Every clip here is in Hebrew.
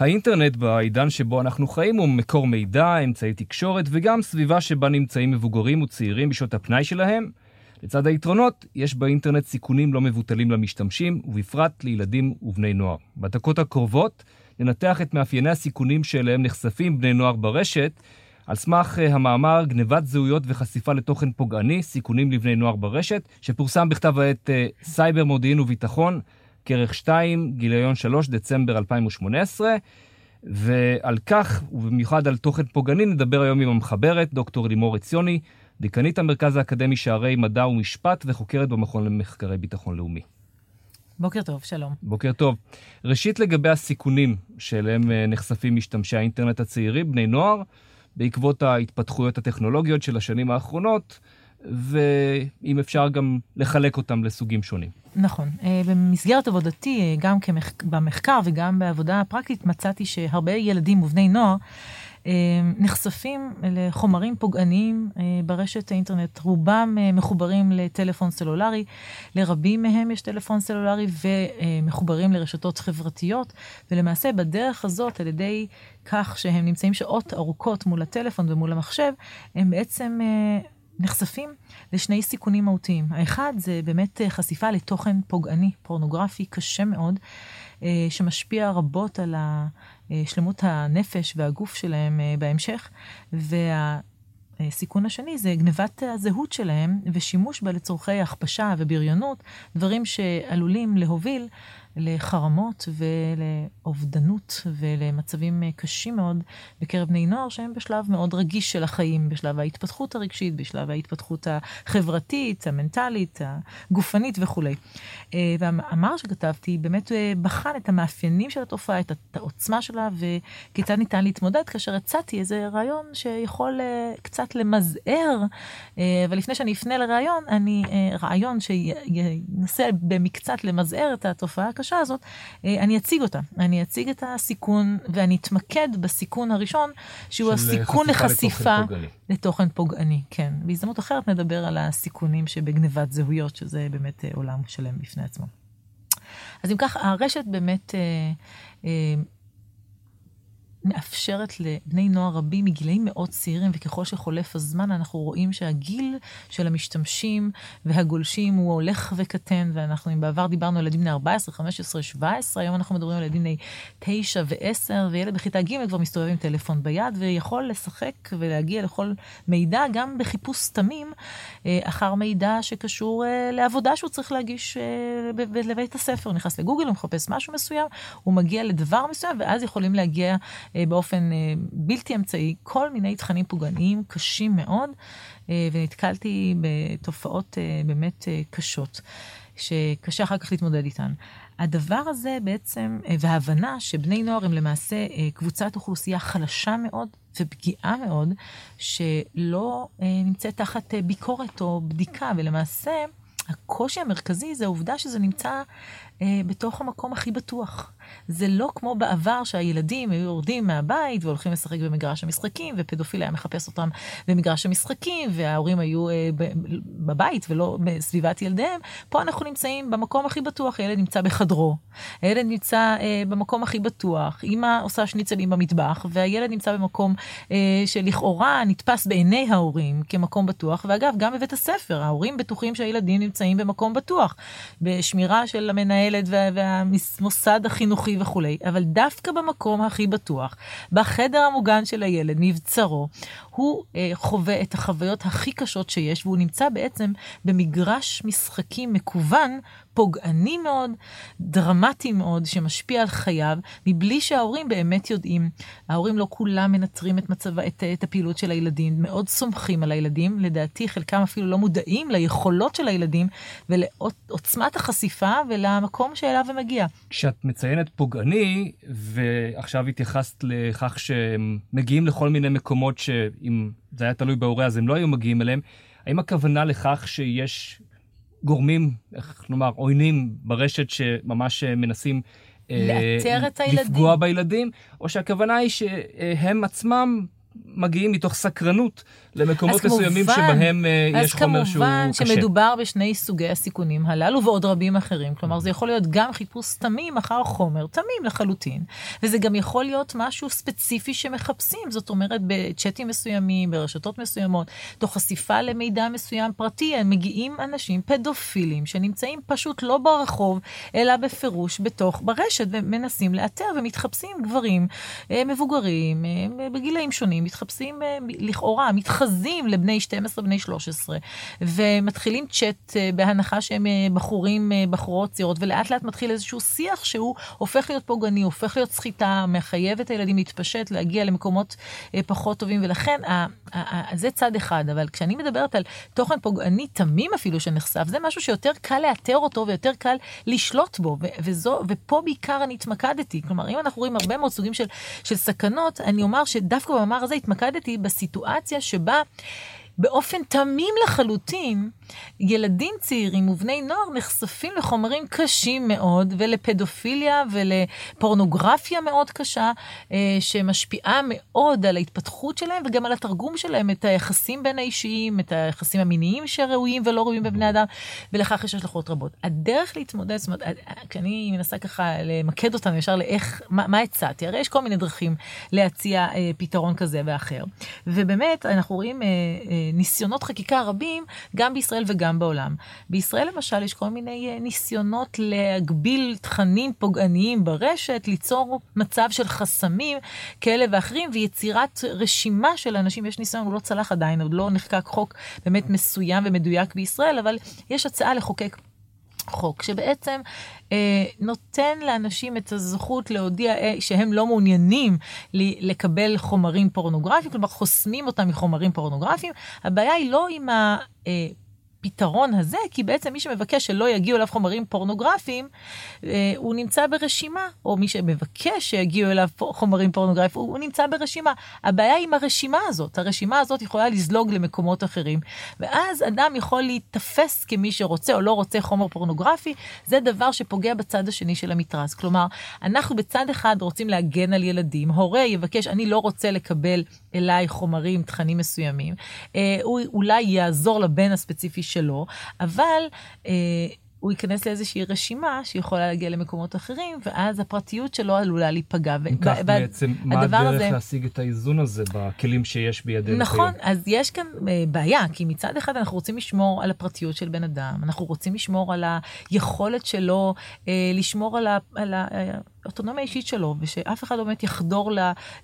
האינטרנט בעידן שבו אנחנו חיים הוא מקור מידע, אמצעי תקשורת וגם סביבה שבה נמצאים מבוגרים וצעירים בשעות הפנאי שלהם. לצד היתרונות, יש באינטרנט סיכונים לא מבוטלים למשתמשים, ובפרט לילדים ובני נוער. בדקות הקרובות ננתח את מאפייני הסיכונים שאליהם נחשפים בני נוער ברשת, על סמך המאמר גנבת זהויות וחשיפה לתוכן פוגעני, סיכונים לבני נוער ברשת, שפורסם בכתב העת סייבר מודיעין וביטחון, כרך 2, גיליון 3, דצמבר 2018, ועל כך, ובמיוחד על תוכן פוגעני, נדבר היום עם המחברת, דוקטור לימור עציוני, דיקנית המרכז האקדמי שערי מדע ומשפט, וחוקרת במכון למחקרי ביטחון לאומי. בוקר טוב, שלום. בוקר טוב. ראשית לגבי הסיכונים שאליהם נחשפים משתמשי האינטרנט הצעירים, בני נוער, בעקבות ההתפתחויות הטכנולוגיות של השנים האחרונות, ואם אפשר גם לחלק אותם לסוגים שונים. נכון. במסגרת עבודתי, גם במחקר וגם בעבודה הפרקטית, מצאתי שהרבה ילדים ובני נוער נחשפים לחומרים פוגעניים ברשת האינטרנט. רובם מחוברים לטלפון סלולרי, לרבים מהם יש טלפון סלולרי ומחוברים לרשתות חברתיות, ולמעשה בדרך הזאת, על ידי כך שהם נמצאים שעות ארוכות מול הטלפון ומול המחשב, הם בעצם נחשפים לשני סיכונים מהותיים. האחד זה באמת חשיפה לתוכן פוגעני, פורנוגרפי קשה מאוד, שמשפיע רבות על שלמות הנפש והגוף שלהם בהמשך, והסיכון השני זה גנבת הזהות שלהם ושימוש בה לצורכי הכפשה ובריונות, דברים שעלולים להוביל לחרמות ולאובדנות ולמצבים קשים מאוד בקרב בני נוער שהם בשלב מאוד רגיש של החיים, בשלב ההתפתחות הרגשית, בשלב ההתפתחות החברתית, המנטלית, הגופנית וכו'. והמאמר שכתבתי באמת בחן את המאפיינים של התופעה, את העוצמה שלה וכיצד ניתן להתמודד, כאשר הצעתי איזה רעיון שיכול קצת למזער, אבל לפני שאני אפנה לרעיון, רעיון שינסה במקצת למזער את התופעה הקשה הזאת, אני אציג אותה. אני אציג את הסיכון, ואני אתמקד בסיכון הראשון, שהוא הסיכון לחשיפה לתוכן פוגעני. כן. בהזדמנות אחרת נדבר על הסיכונים שבגנבת זהויות, שזה באמת עולם שלם בפני עצמו. אז אם כך, הרשת באמת מאפשרת לבני נוער רבים מגילאים מאוד צעירים, וככל שחולף הזמן אנחנו רואים שהגיל של המשתמשים והגולשים הוא הולך וקטן, ואנחנו אם בעבר דיברנו על ילדים בני 14, 15, 17, היום אנחנו מדברים על ילדים בני 9 ו-10, וילד בכיתה ג' כבר מסתובב עם טלפון ביד, ויכול לשחק ולהגיע לכל מידע, גם בחיפוש תמים, אחר מידע שקשור לעבודה שהוא צריך להגיש לבית הספר. הוא נכנס לגוגל, הוא מחפש משהו מסוים, הוא מגיע לדבר מסוים, ואז יכולים להגיע באופן בלתי אמצעי, כל מיני תכנים פוגעניים קשים מאוד, ונתקלתי בתופעות באמת קשות, שקשה אחר כך להתמודד איתן. הדבר הזה בעצם, וההבנה שבני נוער הם למעשה קבוצת אוכלוסייה חלשה מאוד ופגיעה מאוד, שלא נמצאת תחת ביקורת או בדיקה, ולמעשה הקושי המרכזי זה העובדה שזה נמצא בתוך המקום הכי בטוח. זה לא כמו בעבר שהילדים היו יורדים מהבית והולכים לשחק במגרש המשחקים, ופדופיל היה מחפש אותם במגרש המשחקים, וההורים היו בבית ולא בסביבת ילדיהם. פה אנחנו נמצאים במקום הכי בטוח, הילד נמצא בחדרו, הילד נמצא במקום הכי בטוח, אמא עושה שניצלים במטבח, והילד נמצא במקום שלכאורה נתפס בעיני ההורים כמקום בטוח, ואגב, גם בבית הספר, ההורים בטוחים שהילדים נמצאים במקום בטוח, בשמירה של המנהלת והמוסד החינוכי וכו'. אבל דווקא במקום הכי בטוח, בחדר המוגן של הילד, מבצרו, הוא חווה את החוויות הכי קשות שיש, והוא נמצא בעצם במגרש משחקים מקוון, פוגעני מאוד, דרמטי מאוד, שמשפיע על חייו, מבלי שההורים באמת יודעים. ההורים לא כולם מנטרים את הפעילות של הילדים, מאוד סומכים על הילדים, לדעתי חלקם אפילו לא מודעים ליכולות של הילדים, ולעוצמת החשיפה ולמקום שאליו הם מגיע. כשאת מציינת פוגעני, ועכשיו התייחסת לכך שהם מגיעים לכל מיני מקומות שאם זה היה תלוי בהורי אז הם לא היו מגיעים אליהם, האם הכוונה לכך שיש גורמים, איך נאמר, עוינים ברשת שממש מנסים לאתר את הילדים, לפגוע בילדים, או שהכוונה היא שהם עצמם מגיעים מתוך סקרנות למקומות מסוימים שבהם יש חומר שהוא קשה. אז כמובן שמדובר בשני סוגי הסיכונים הללו ועוד רבים אחרים. כלומר, זה יכול להיות גם חיפוש תמים אחר חומר, תמים לחלוטין. וזה גם יכול להיות משהו ספציפי שמחפשים. זאת אומרת, בצ'אטים מסוימים, ברשתות מסוימות, תוך חשיפה למידע מסוים פרטי, הם מגיעים אנשים פדופילים שנמצאים פשוט לא ברחוב, אלא בפירוש ברשת, ומנסים לאתר ומתחפשים גברים מבוגרים, בגילאים שונים, מתחפשים לכאורה, מתחזים לבני 12, בני 13, ומתחילים צ'אט בהנחה שהם בחורים, בחורות צעירות, ולאט לאט מתחיל איזשהו שיח שהוא הופך להיות פוגעני, הופך להיות סחיטה, מחייב את הילדים להתפשט, להגיע למקומות פחות טובים, ולכן זה צד אחד, אבל כשאני מדברת על תוכן פוגעני תמים אפילו שנחשף, זה משהו שיותר קל לאתר אותו, ויותר קל לשלוט בו, ופה בעיקר אני התמקדתי, כלומר, אם אנחנו רואים הרבה מאוד סוגים של סכנות, אני אומר שדווקא במאמר הזה התמקדתי בסיטואציה שבה באופן תמים לחלוטין, ילדים צעירים ובני נוער נחשפים לחומרים קשים מאוד, ולפדופיליה ולפורנוגרפיה מאוד קשה, שמשפיעה מאוד על ההתפתחות שלהם, וגם על התרגום שלהם, את היחסים בין האישיים, את היחסים המיניים שראויים ולא ראויים בבני אדם, ולכך יש השלכות רבות. הדרך להתמודד, זאת אומרת, כשאני מנסה ככה למקד אותנו ישר לאיך, מה הצעתי? הרי יש כל מיני דרכים להציע פתרון כזה ואחר. ובאמת, אנחנו רואים ניסיונות חקיקה רבים, גם בישראל וגם בעולם. בישראל למשל יש כל מיני ניסיונות להגביל תכנים פוגעניים ברשת, ליצור מצב של חסמים כאלה ואחרים, ויצירת רשימה של אנשים, יש ניסיון, הוא לא צלח עדיין, עוד לא נחקק חוק באמת מסוים ומדויק בישראל, אבל יש הצעה לחוקק חוק שבעצם נותן לאנשים את הזכות להודיע שהם לא מעוניינים לקבל חומרים פורנוגרפיים, כלומר חוסמים אותם מחומרים פורנוגרפיים. הבעיה היא לא עם הפתרון הזה, כי בעצם מי שמבקש שלא יגיעו אליו חומרים פורנוגרפיים, הוא נמצא ברשימה, או מי שמבקש שיגיעו אליו חומרים פורנוגרפיים, הוא נמצא ברשימה. הבעיה היא עם הרשימה הזאת. הרשימה הזאת יכולה לזלוג למקומות אחרים, ואז אדם יכול להתפס כמי שרוצה או לא רוצה חומר פורנוגרפי, זה דבר שפוגע בצד השני של המתרס. כלומר, אנחנו בצד אחד רוצים להגן על ילדים, הורה יבקש, אני לא רוצה לקבל אליי חומרים, תכנים מסוימים, הוא אולי יעזור לבן הספציפי שלו, אבל הוא ייכנס לאיזושהי רשימה שיכולה להגיע למקומות אחרים, ואז הפרטיות שלו עלולה להיפגע. כך בעצם, מה הדרך להשיג את האיזון הזה בכלים שיש בידינו? נכון, אז יש כאן בעיה, כי מצד אחד אנחנו רוצים לשמור על הפרטיות של בן אדם, אנחנו רוצים לשמור על היכולת שלו, לשמור על האוטונומיה האישית שלו, ושאף אחד לא באמת יחדור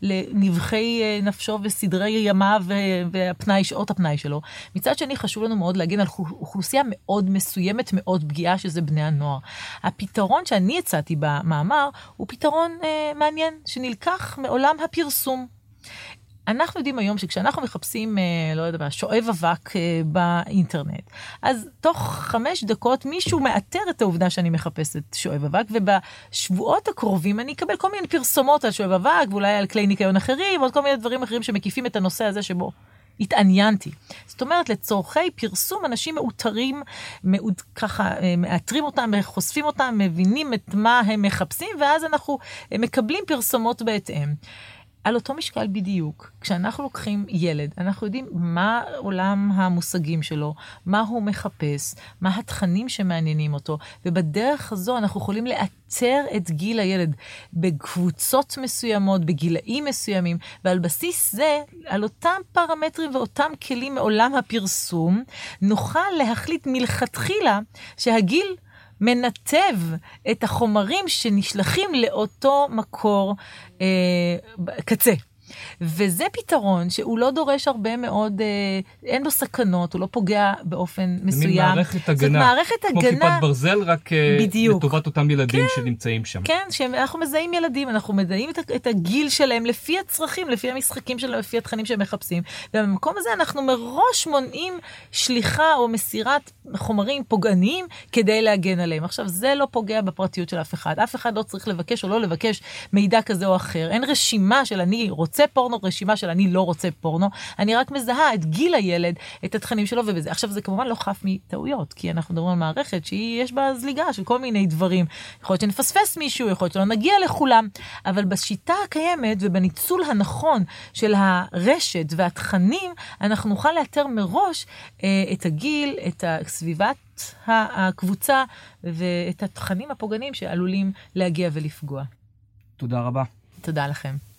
לנבחי נפשו וסדרי ימיו ושעות הפנאי שלו. מצד שני חשוב לנו מאוד להגן על אוכלוסייה מאוד מסוימת, מאוד פגיעה, שזה בני הנוער. הפתרון שאני הצעתי במאמר הוא פתרון מעניין, שנלקח מעולם הפרסום. אנחנו יודעים היום שכשאנחנו מחפשים, לא יודע, שואב אבק באינטרנט, אז תוך 5 דקות מישהו מאתר את העובדה שאני מחפשת שואב אבק, ובשבועות הקרובים אני אקבל כל מיני פרסומות על שואב אבק, ואולי על כלי ניקיון אחרים, או כל מיני דברים אחרים שמקיפים את הנושא הזה שבו התעניינתי. זאת אומרת, לצורכי פרסום, אנשים מאותרים, ככה, מאתרים אותם, חושפים אותם, מבינים את מה הם מחפשים, ואז אנחנו מקבלים פרסומות בהתאם. על אותו משקל בדיוק, כשאנחנו לוקחים ילד, אנחנו יודעים מה עולם המושגים שלו, מה הוא מחפש, מה התכנים שמעניינים אותו, ובדרך הזו אנחנו יכולים לאתר את גיל הילד בקבוצות מסוימות, בגילאים מסוימים, ועל בסיס זה, על אותם פרמטרים ואותם כלים מעולם הפרסום, נוכל להחליט מלכתחילה שהגיל מנתב את החומרים שנשלחים לאותו מקור קצה. וזה פתרון שהוא לא דורש הרבה מאוד, אין לו סכנות, הוא לא פוגע באופן מסוים. זה מערכת הגנה. זאת מערכת הגנה. כמו כיפת ברזל, רק בדיוק. לטובת אותם ילדים שנמצאים שם. כן, שאנחנו מזהים ילדים, אנחנו מזהים את הגיל שלהם לפי הצרכים, לפי המשחקים שלהם, לפי התכנים שהם מחפשים. ובמקום הזה אנחנו מראש מונעים שליחה או מסירת חומרים פוגעניים כדי להגן עליהם. עכשיו, זה לא פוגע בפרטיות של אף אחד. אף אחד לא צריך לבקש או לא לבקש מידע כזה או אחר. אין רשימה של אני רוצה רוצה פורנו, רשימה של אני לא רוצה פורנו, אני רק מזהה את גיל הילד, את התכנים שלו ובזה. עכשיו זה כמובן לא חף מטעויות, כי אנחנו מדברים על מערכת שיש בה זליגה של כל מיני דברים. יכול להיות שנפספס מישהו, יכול להיות שלא נגיע לכולם, אבל בשיטה הקיימת ובניצול הנכון של הרשת והתכנים, אנחנו נוכל לאתר מראש את הגיל, את סביבת הקבוצה ואת התכנים הפוגעניים שעלולים להגיע ולפגוע. תודה רבה. תודה לכם.